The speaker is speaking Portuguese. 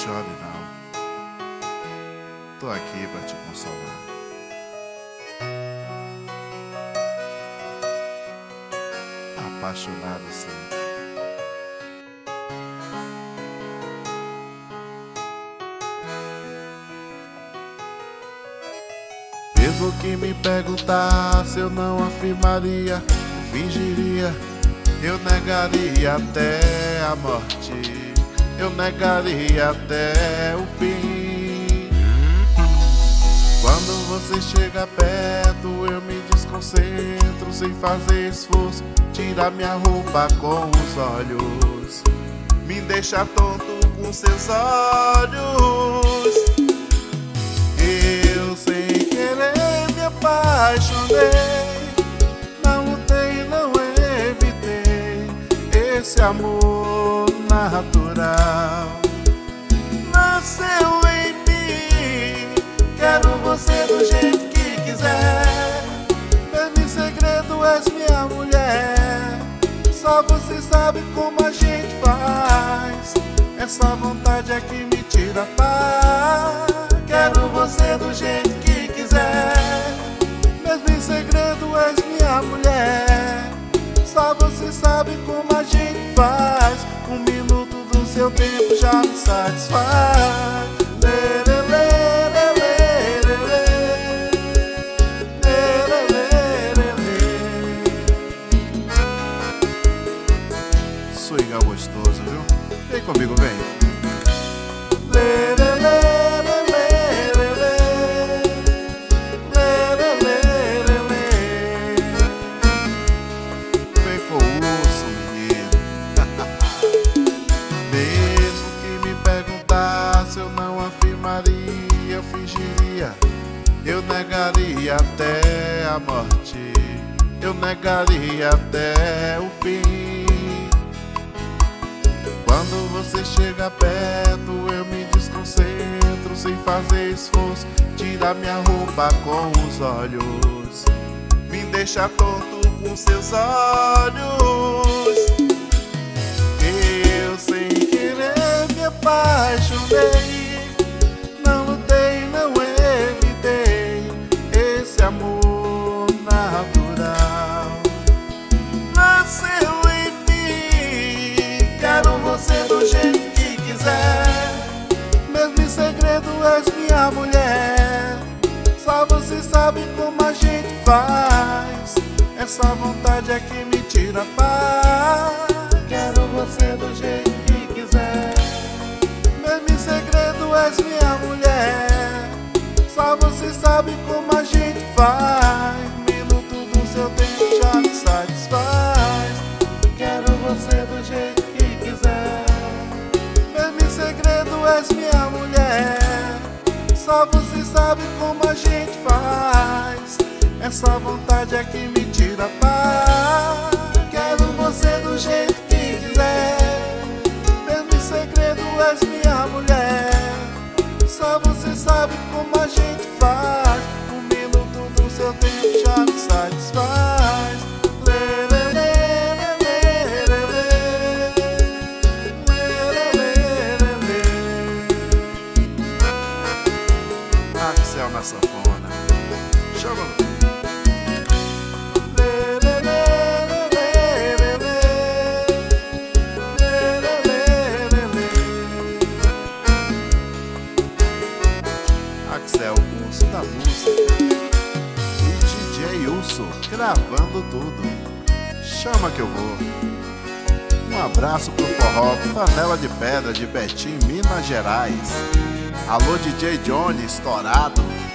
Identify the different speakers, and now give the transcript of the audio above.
Speaker 1: chore não. Tô aqui pra te consolar. Apaixonado sim. Mesmo que me perguntasse, eu não afirmaria, eu fingiria, eu negaria até a morte, eu negaria até o fim. Quando você chega perto, eu me desconcentro sem fazer esforço, tira minha roupa com os olhos, me deixa tonto com seus olhos. Eu sem querer me apaixonei, não lutei, não evitei esse amor natural. Nasceu em mim, quero você do jeito que quiser. Mesmo em segredo és minha mulher, só você sabe como a gente faz. Essa vontade é que me tira a paz. Quero você do jeito que quiser. Mesmo em segredo és minha mulher, só você sabe como a gente faz. Um minuto do seu tempo já me satisfaz. Swinga gostoso, viu? Vem comigo, vem. Vem com o urso, menino. Mesmo que me perguntasse, eu não afirmaria, eu fingiria, eu negaria até a morte, eu negaria até o fim. Quando você chega perto, eu me desconcentro sem fazer esforço, tira minha roupa com os olhos, me deixa tonto com seus olhos. Eu sem querer me apaixonei, não lutei, não evitei esse amor natural. Nasceu em mim, quero você do jeito que quiser. Mesmo em segredo és minha mulher, só você sabe como a gente faz. Essa vontade é que me tira a paz. Quero você do jeito que quiser. Mesmo em segredo és minha mulher, só você sabe como a gente faz. Minuto do seu tempo já me satisfaz. Quero você do jeito que quiser. Mesmo em segredo és minha mulher, só você sabe como a gente faz. Essa vontade é que me tira a paz. Quero você do jeito que quiser. Mesmo em segredo és minha mulher, só você sabe como a gente faz. Um minuto do seu tempo já me satisfaz. Axel na sanfona, chama. Axel, o urso da música, e DJ Urso gravando tudo. Chama que eu vou. Um abraço pro forró Panela de Pedra de Betim, Minas Gerais. Alô DJ Johnny, estourado.